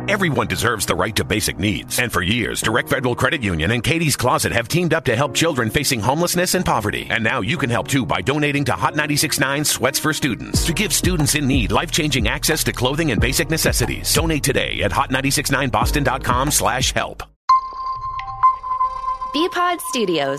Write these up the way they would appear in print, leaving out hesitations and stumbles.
Everyone deserves the right to basic needs. And for years, Direct Federal Credit Union and Katie's Closet have teamed up to help children facing homelessness and poverty. And now you can help too by donating to Hot 96.9 Sweats for Students to give students in need life-changing access to clothing and basic necessities. Donate today at hot969boston.com/help. BPod Studios.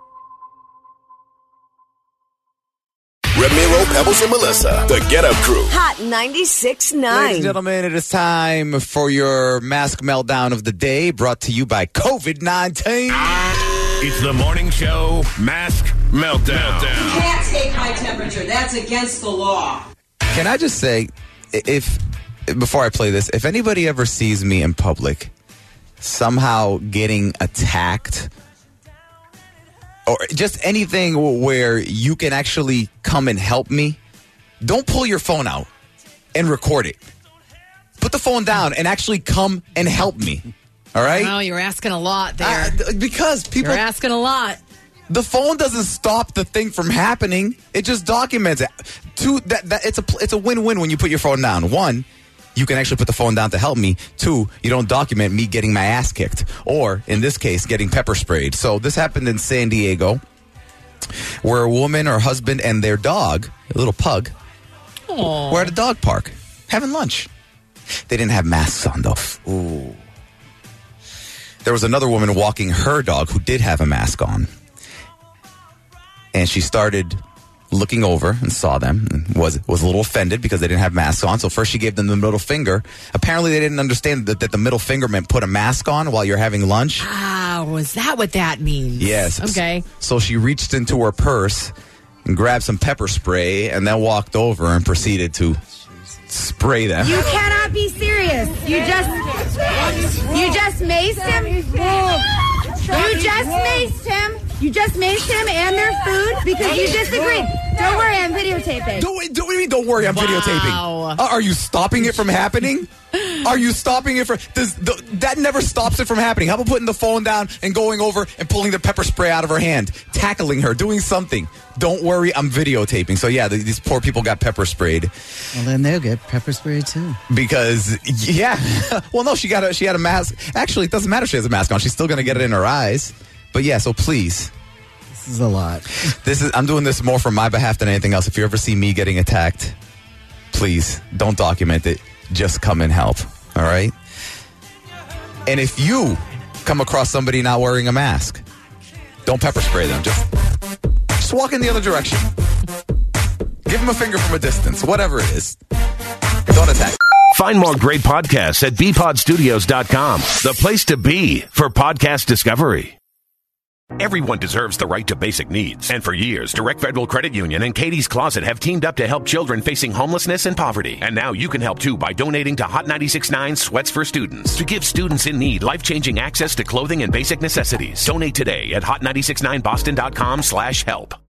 Ramiro, Pebbles, and Melissa, the Get Up Crew. Hot 96.9. Ladies and gentlemen, it is time for your mask meltdown of the day, brought to you by COVID-19. It's the morning show Mask Meltdown. You can't take high temperature. That's against the law. Can I just say, before I play this, if anybody ever sees me in public somehow getting attacked, or just anything where you can actually come and help me, don't pull your phone out and record it. Put the phone down and actually come and help me. All right? Wow, you're asking a lot there. Because people... You're asking a lot. The phone doesn't stop the thing from happening. It just documents it. It's a win-win when you put your phone down. One, you can actually put the phone down to help me. Two, you don't document me getting my ass kicked. Or, in this case, getting pepper sprayed. So this happened in San Diego, where a woman, her husband, and their dog, a little pug, were at a dog park having lunch. They didn't have masks on, though. Ooh. There was another woman walking her dog who did have a mask on. And she started looking over and saw them and was a little offended because they didn't have masks on. So first she gave them the middle finger. Apparently they didn't understand that the middle finger meant put a mask on while you're having lunch. Ah, was that what that means? Yes. Okay. So she reached into her purse and grabbed some pepper spray and then walked over and proceeded to spray them. You cannot be serious. You just maced him. You just maced him and their food because you disagreed. Don't worry, I'm videotaping. Don't worry, I'm videotaping. Are you stopping it from happening? Are you stopping it from... that never stops it from happening. How about putting the phone down and going over and pulling the pepper spray out of her hand, tackling her, doing something? Don't worry, I'm videotaping. So yeah, these poor people got pepper sprayed. Well, then they'll get pepper sprayed too. Because, yeah. Well, no, she had a mask. Actually, it doesn't matter if she has a mask on. She's still going to get it in her eyes. But yeah, so please. This is a lot. I'm doing this more for my behalf than anything else. If you ever see me getting attacked, please don't document it. Just come and help. All right? And if you come across somebody not wearing a mask, don't pepper spray them. Just walk in the other direction. Give them a finger from a distance. Whatever it is. Don't attack. Find more great podcasts at bpodstudios.com, the place to be for podcast discovery. Everyone deserves the right to basic needs. And for years, Direct Federal Credit Union and Katie's Closet have teamed up to help children facing homelessness and poverty. And now you can help too by donating to Hot 96.9 Sweats for Students to give students in need life-changing access to clothing and basic necessities. Donate today at hot969boston.com/help.